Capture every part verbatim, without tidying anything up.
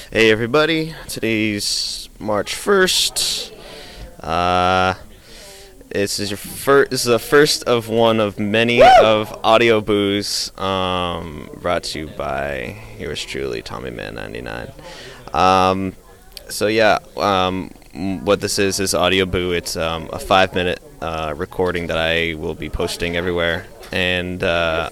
Hey everybody, today's March first. Uh, this is your first. This is the first of one of many Woo! of Audio Booze, um, brought to you by yours truly, Tommy Man ninety-nine. Um, so yeah, um, what this is is Audio Boo. It's um, a five-minute uh, recording that I will be posting everywhere, and. Uh,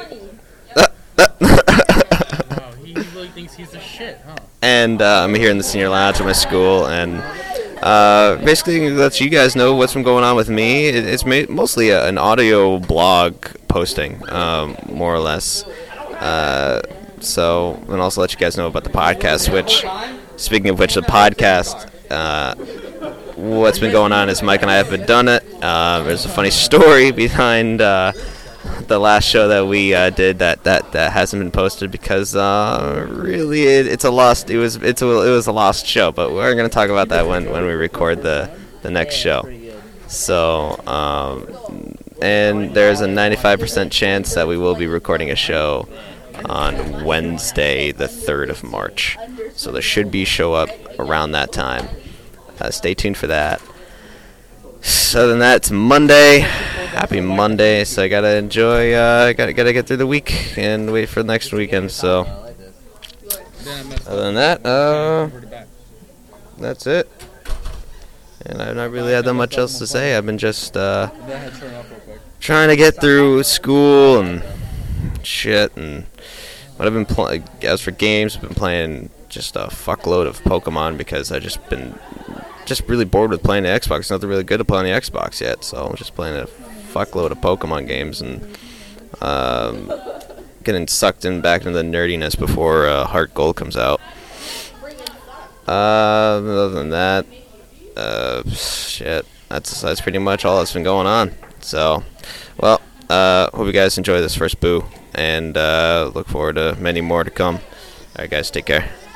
He really thinks he's the shit, huh? And uh, I'm here in the senior lounge at my school, and uh, basically lets you guys know what's been going on with me. It, it's ma- mostly a, an audio blog posting, um, more or less. Uh, so, and also let you guys know about the podcast. Which, speaking of which, the podcast. Uh, what's been going on is Mike and I haven't done it. Uh, there's a funny story behind. Uh, the last show that we uh, did that, that, that hasn't been posted because uh, really it, it's a lost it was it's a, it was a lost show, but we're gonna talk about that when, when we record the, the next show. So um, and there's a ninety-five percent chance that we will be recording a show on Wednesday the third of March. So there should be a show up around that time. Uh, stay tuned for that. So other than that, it's Monday. Happy Monday. So I gotta enjoy. Uh, gotta gotta get through the week and wait for the next weekend. So other than that, uh, that's it. And I've not really had that much else to say. I've been just uh, trying to get through school and shit. And what I've been playing. As for games, I've been playing just a fuckload of Pokemon because I've just been. Just really bored with playing the Xbox. Nothing really good to play on the Xbox yet, so I'm just playing a fuckload of Pokemon games and um, getting sucked in back into the nerdiness before uh, Heart Gold comes out. Uh, other than that, uh, shit, that's that's pretty much all that's been going on. So, well, uh, hope you guys enjoy this first boo, and uh, look forward to many more to come. All right, guys, take care.